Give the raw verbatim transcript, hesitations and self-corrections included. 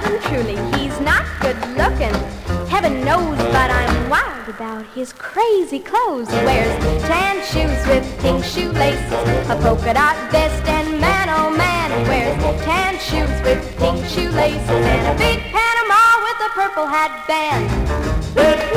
and truly, he's not good looking. Heaven knows, but I'm wild about his crazy clothes. He wears tan shoes with pink shoelaces, a polka dot vest, and man, oh man, he wears tan shoes with pink shoelaces and a big Panama with a purple hat band.